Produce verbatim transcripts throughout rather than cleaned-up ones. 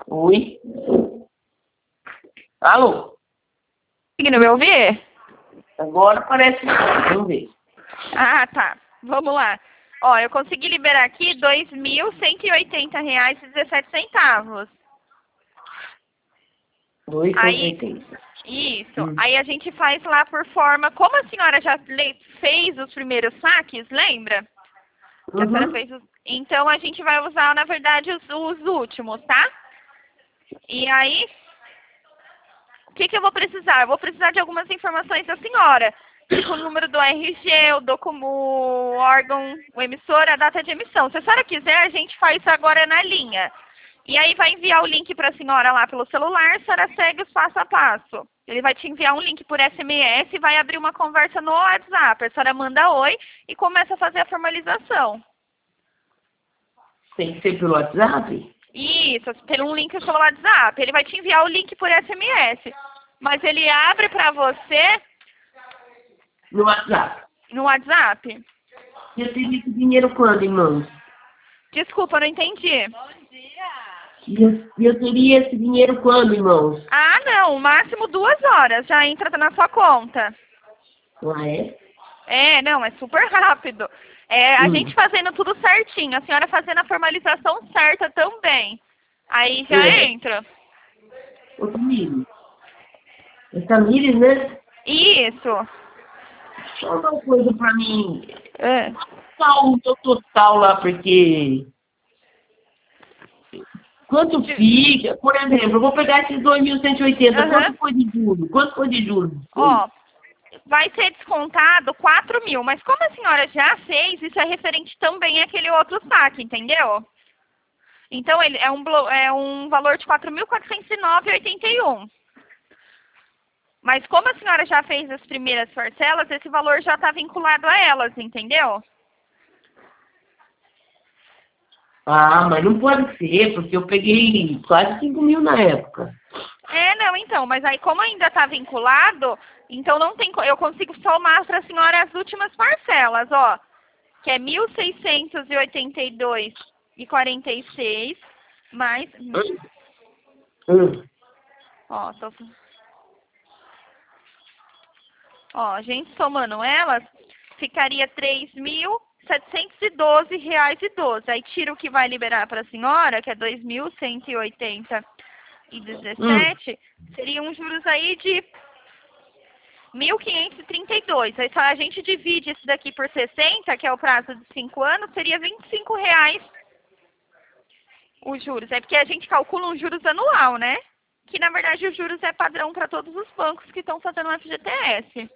Oi? Alô? Conseguindo me ouvir? Agora parece que tá. Vamos ver. Ah, tá. Vamos lá. Ó, eu consegui liberar aqui dois mil cento e oitenta reais e dezessete centavos. dois cento e Aí, oitenta. isso. Hum. Aí a gente faz lá por forma... Como a senhora já le- fez os primeiros saques, lembra? Que a senhora Uhum. fez os... Então a gente vai usar, na verdade, os, os últimos, tá? E aí, o que, que eu vou precisar? Eu vou precisar de algumas informações da senhora. Tipo o número do R G, o, documo, o órgão, o emissor, a data de emissão. Se a senhora quiser, a gente faz isso agora na linha. E aí vai enviar o link para a senhora lá pelo celular, a senhora segue os passo a passo. Ele vai te enviar um link por S M S e vai abrir uma conversa no WhatsApp. A senhora manda oi e começa a fazer a formalização. Tem que ser pelo WhatsApp? Isso, pelo um link pelo WhatsApp. Ele vai te enviar o link por S M S. Mas ele abre para você No WhatsApp. no WhatsApp. E eu teria esse dinheiro quando, irmãos? Desculpa, eu não entendi. E eu, e eu teria esse dinheiro quando, irmãos? Ah, não. O máximo duas horas já entra na sua conta. Ah, é? É, não, é super rápido. É, a Hum. gente fazendo tudo certinho. A senhora fazendo a formalização certa também. Aí já É. entra. Ô, Tamires. É Tamires, né? Isso. Só uma coisa pra mim. É. Qual o meu total lá, porque... Quanto fica? Por exemplo, eu vou pegar esses dois mil cento e oitenta. Aham. Quanto foi de juros? Quanto foi de juros? Ó, vai ser descontado quatro mil, mas como a senhora já fez, isso é referente também àquele outro saque, entendeu? Então, ele é um, blo- é um valor de quatro mil quatrocentos e nove reais e oitenta e um. Mas como a senhora já fez as primeiras parcelas, esse valor já está vinculado a elas, entendeu? Ah, mas não pode ser, porque eu peguei quase cinco mil na época. É, não, então, mas aí como ainda está vinculado, então não tem, co- eu consigo somar para a senhora as últimas parcelas, ó, que é mil seiscentos e oitenta e dois reais e quarenta e seis, mais, Hum. ó, tô, ó, a gente somando elas, ficaria três mil setecentos e doze reais e doze. Aí tira o que vai liberar para a senhora, que é dois mil cento e oitenta e dezessete, seriam juros aí de mil quinhentos e trinta e dois. Aí só a gente divide isso daqui por sessenta, que é o prazo de cinco anos, seria vinte e cinco reais os juros. É porque a gente calcula um juros anual, né? Que na verdade os juros é padrão para todos os bancos que estão fazendo o F G T S.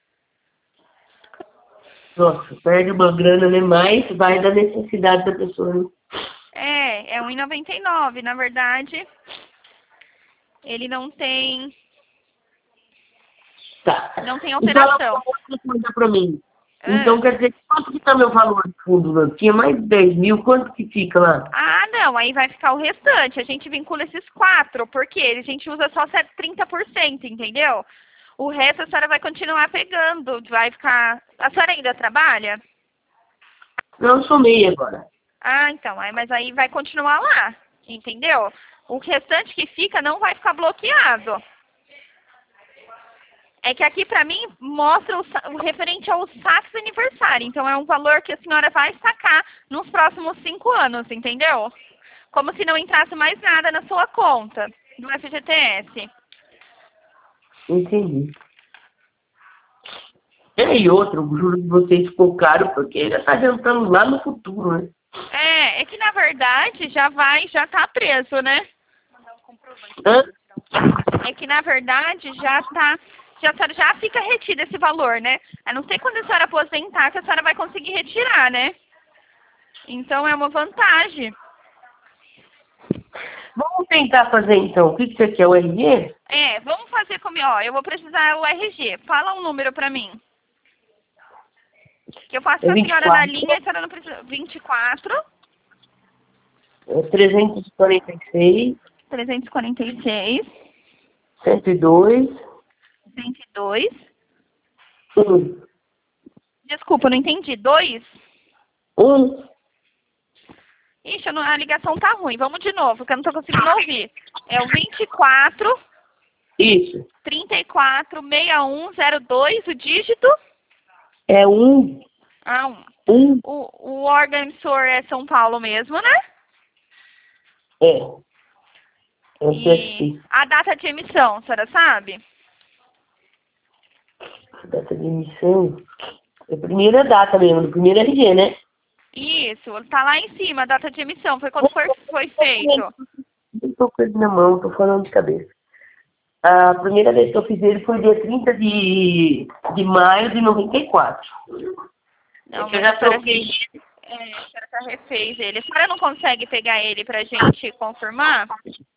Nossa, perde uma grana, né? Mas vai da necessidade da pessoa, né? É, é um e noventa e nove. Na verdade, ele não tem, Tá. não tem E fala alteração. uma outra coisa pra mim. Ah. Então, quer dizer, quanto que tá meu valor de fundo? Né? Tinha mais de dez mil, quanto que fica lá? Ah, não, aí vai ficar o restante. A gente vincula esses quatro, porque a gente usa só trinta por cento, entendeu? O resto a senhora vai continuar pegando, vai ficar... A senhora ainda trabalha? Não, somei agora. Ah, então, aí, mas aí vai continuar lá, entendeu? O restante que fica não vai ficar bloqueado. É que aqui pra mim mostra o, sa- o referente aos saques aniversário. Então é um valor que a senhora vai sacar nos próximos cinco anos, entendeu? Como se não entrasse mais nada na sua conta do F G T S. Entendi. É, e outro, o juro de vocês ficou caro porque já tá adiantando lá no futuro, né? É, é que na verdade já vai, já tá preso, né? Hã? É que na verdade já tá, já, já fica retido esse valor, né? A não ser quando a senhora aposentar que a senhora vai conseguir retirar, né? Então é uma vantagem. Vamos tentar fazer então. O que, que você quer? O R G? É, vamos fazer como, ó, eu vou precisar o R G. Fala um número pra mim. Que eu faço É pra vinte e senhora na quatro, linha e a senhora não precisa. vinte e quatro, é trezentos e quarenta e seis, trezentos e quarenta e seis, cento e dois, cento e dois. um. Desculpa, eu não entendi. dois? Um. Ixi, eu não- a ligação tá ruim. Vamos de novo, que eu não tô conseguindo ouvir. É o vinte e quatro, Isso. trinta e quatro, sessenta e um, zero dois, o dígito? É um, Ah, um. um, O, o órgão emissor é São Paulo mesmo, né? é. É o E C S P. a data de emissão, a senhora sabe? Data de emissão. É a primeira data mesmo, do primeiro R G, né? Isso, tá lá em cima, a data de emissão. Foi quando foi, foi feito. Não tô com ele na mão, tô falando de cabeça. A primeira vez que eu fiz ele foi dia trinta de, de maio de noventa e quatro. Não, É que eu mas já a senhora, troquei ele. é, a senhora já refez ele. A senhora não consegue pegar ele pra gente confirmar?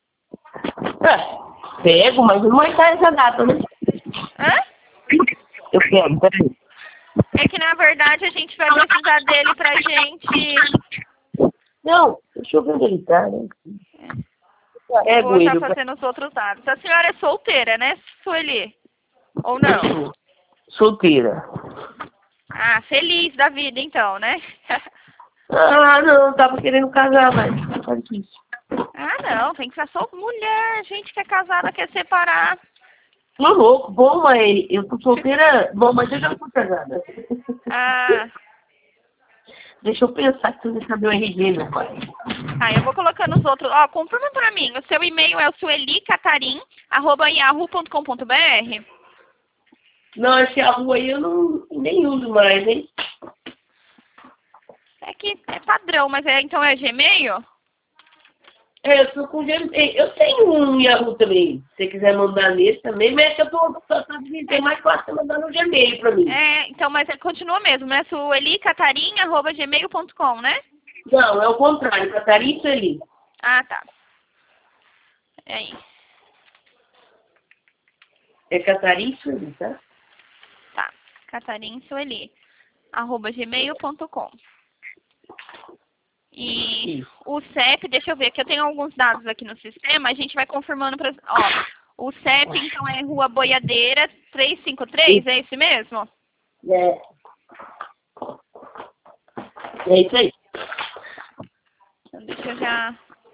Ah, pego, mas não vai estar essa data, né? Hã? Eu pego, peraí. É que na verdade a gente vai precisar dele pra gente. Não, deixa eu ver onde ele tá, né? Eu Pego vou estar ele. fazendo os outros dados. A senhora é solteira, né, Sueli? Ou não? Solteira. Ah, feliz da vida então, né? Ah, não, tava querendo casar, mas tá difícil. Ah, não, tem que ser só mulher. Gente que é casada quer separar. Tô louco, bom, mas eu tô solteira. Bom, mas eu já tô casada. Ah, Deixa eu pensar que tu não sabe o R G, meu pai. ah, eu vou colocando os outros. Ó, confirma pra mim. O seu e-mail é o suelicatarim, arroba yahoo ponto com ponto br. Não, esse arroba aí eu não nem uso mais, hein? É que é padrão, mas é, então é Gmail? É, eu tô com Gmail. Eu tenho um Yahoo também. Se você quiser mandar nesse também, mas é que eu tô, tô, tô é mais fácil mandar no Gmail pra mim. É, então, mas é, continua mesmo, né? suelicatarim, arroba gmail ponto com, né? Não, é o contrário, Catarina ali. Ah, tá. É isso. É Catarina ali, tá? Tá. Catarim Sueli, arroba gmail ponto com. E Isso. o C E P, deixa eu ver, que eu tenho alguns dados aqui no sistema, a gente vai confirmando para. Ó, o C E P, então, é Rua Boiadeira trezentos e cinquenta e três, é esse mesmo? É. É isso aí. Então, deixa eu já.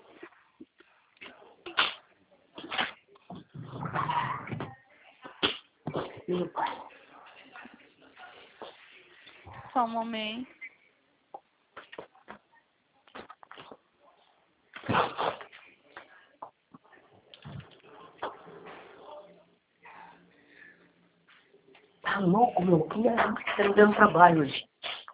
Meu pai. Só um momento. Tá louco, meu. Que é que tá me dando trabalho hoje.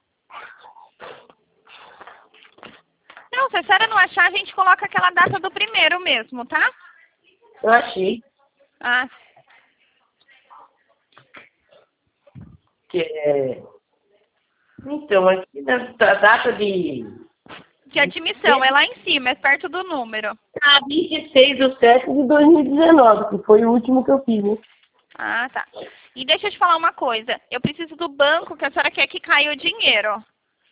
Não, se a senhora não achar, a gente coloca aquela data do primeiro mesmo, tá? Eu achei Ah, que é... Então, aqui na na data de... de admissão, é lá em cima, é perto do número. Ah, vinte e seis de setembro de dois mil e dezenove, que foi o último que eu fiz, né? Ah, tá. E deixa eu te falar uma coisa. Eu preciso do banco que a senhora quer que caia o dinheiro.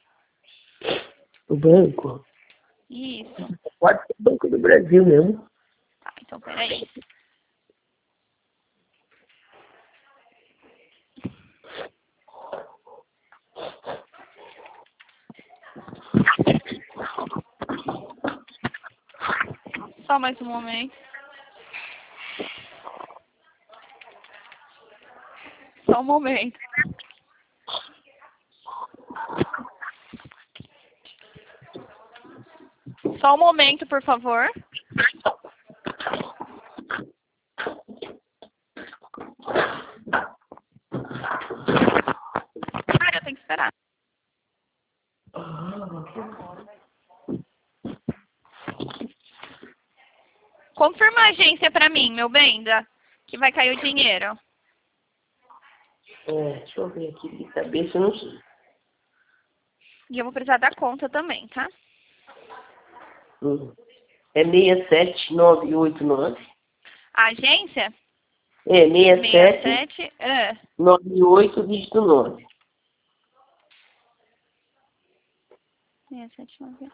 O banco? Isso. Pode ser o Banco do Brasil mesmo. Tá, então peraí. Só mais um momento. Só um momento. Só um momento, por favor. Ah, eu tenho que esperar. Confirma a agência pra mim, meu bem, da- que vai cair o dinheiro. É, deixa eu ver aqui de cabeça, eu não sei. E eu vou precisar da conta também, tá? Hum. É seis sete nove oito nove. A agência? É, seis sessenta e sete sete. É. nove oito, dígito nove. sessenta e sete, nove.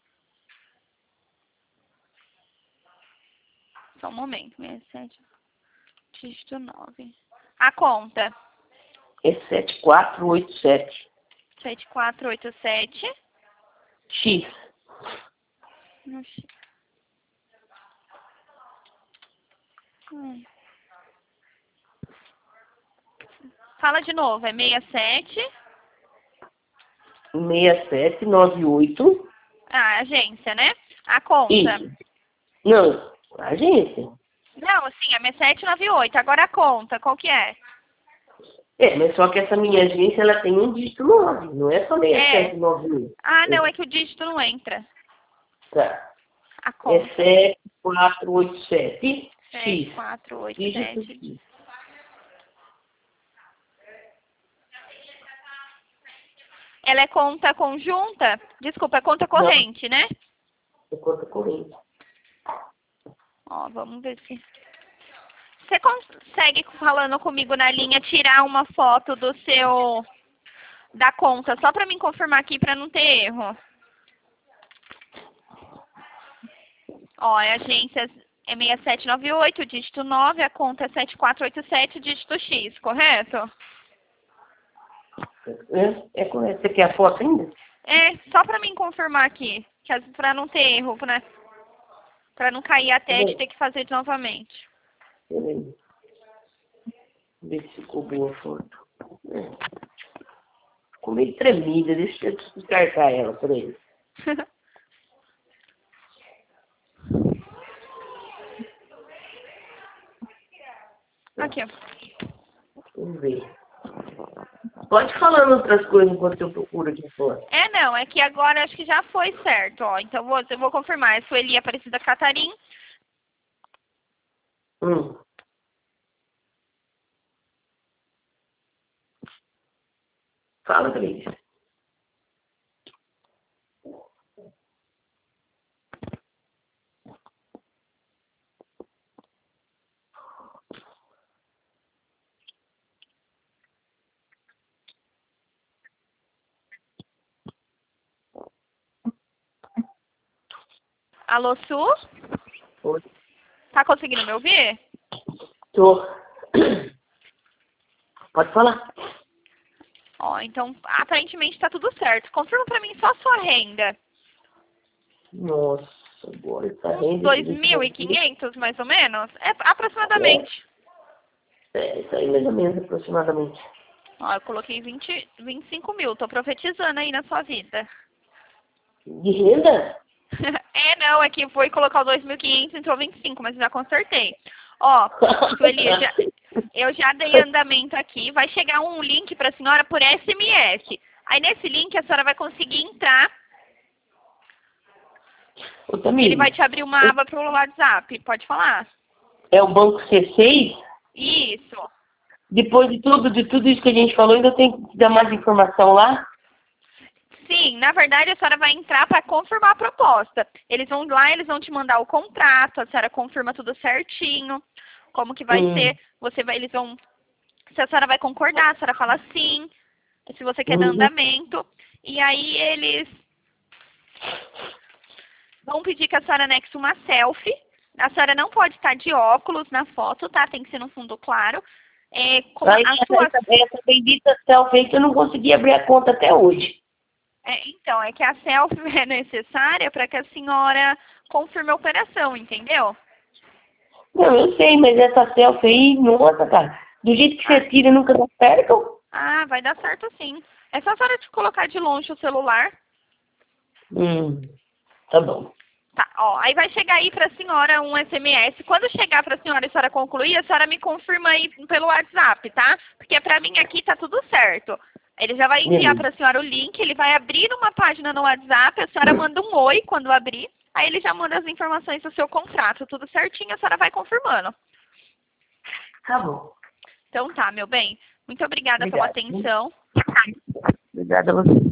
Só um momento. sessenta e sete, dígito nove. A conta? É sete quatro oito sete. sete quatro oito sete. X. no X. Hum. Fala de novo, é sessenta e sete... seis sete nove oito. Ah, agência, né? A conta. Isso. Não, agência. Não, sim, é sessenta e sete nove oito. Agora a conta, qual que é? É, mas só que essa minha agência, ela tem um dígito nove, não é só seis sete É. nove oito. Ah, não, é que o dígito não entra. Tá. A conta. É sete quatro oito sete sete X. quatro oito Dígito sete. X. Ela é conta conjunta? Desculpa, é conta corrente, né? É conta corrente. Ó, vamos ver se... Você consegue, falando comigo na linha, tirar uma foto do seu... da conta, só pra mim confirmar aqui, pra não ter erro. Ó, a agência é seis sete nove oito, dígito nove, a conta é sete quatro oito sete, dígito X, correto? É, é correto. Você quer a foto ainda? É, só pra mim confirmar aqui, que as- pra não ter erro, né? Pra não cair até de ter que fazer novamente. Peraí. Ver se ficou boa a foto. É. Ficou meio tremida, deixa eu descartar ela, peraí. Aqui, ó. Vamos ver. Pode falar outras coisas enquanto eu procuro aqui fora. É, não, é que agora acho que já foi certo, ó. Então vou, eu vou confirmar. É Sueli Aparecida Catarim. Hum. Fala, Cris. Alô, Su? Oi. Tá conseguindo me ouvir? Tô. Pode falar. Ó, então aparentemente tá tudo certo. Confirma pra mim só a sua renda. Nossa, agora essa Uns renda... dois mil e quinhentos, mais ou menos? É aproximadamente. É, é, isso aí mais ou menos, aproximadamente. Ó, eu coloquei vinte, vinte e cinco mil. Tô profetizando aí na sua vida. De renda? É, não, é que foi colocar o dois mil e quinhentos, entrou vinte e cinco, mas já consertei. Ó, Sueli, eu já, eu já dei andamento aqui. Vai chegar um link pra senhora por S M S. Aí nesse link a senhora vai conseguir entrar. Ô, Tamir, Ele vai te abrir uma aba pro WhatsApp. Pode falar? é o banco C seis? Isso. Depois de tudo, de tudo isso que a gente falou, ainda tem que dar mais informação lá? Sim, na verdade a senhora vai entrar para confirmar a proposta. Eles vão lá, eles vão te mandar o contrato, a senhora confirma tudo certinho, como que vai Hum. ser, você vai, eles vão, se a senhora vai concordar, a senhora fala sim, se você quer dar Uhum. andamento, e aí eles vão pedir que a senhora anexe uma selfie. A senhora não pode estar de óculos na foto, tá? Tem que ser no fundo claro. É, com Aí, a essa, sua... essa, essa bendita selfie aí que eu não consegui abrir a conta até hoje. É, então, é que a selfie é necessária para que a senhora confirme a operação, entendeu? Não, eu sei, mas essa selfie aí, nossa, cara, do jeito que você tira nunca dá certo. Ah, vai dar certo sim. É só a senhora te colocar de longe o celular. Hum, tá bom. Tá, ó, aí vai chegar aí pra senhora um S M S. Quando chegar pra senhora e a senhora concluir, a senhora me confirma aí pelo WhatsApp, tá? Porque pra mim aqui tá tudo certo. Ele já vai enviar Beleza. pra senhora o link, ele vai abrir uma página no WhatsApp, a senhora manda um oi quando abrir, aí ele já manda as informações do seu contrato, tudo certinho, a senhora vai confirmando. Tá bom. Então tá, meu bem. Muito obrigada Obrigado. pela atenção. Obrigada a você.